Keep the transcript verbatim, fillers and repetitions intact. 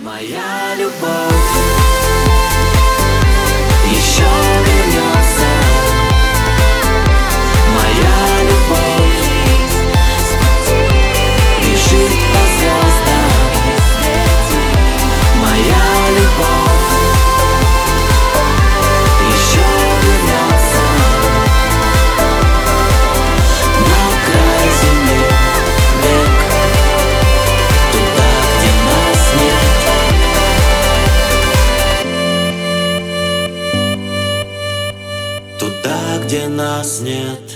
Моя любовь еще вернется. Моя любовь бежит по звездам. Моя любовь еще вернется на край земли век, туда, где нас нет. Туда, где нас нет.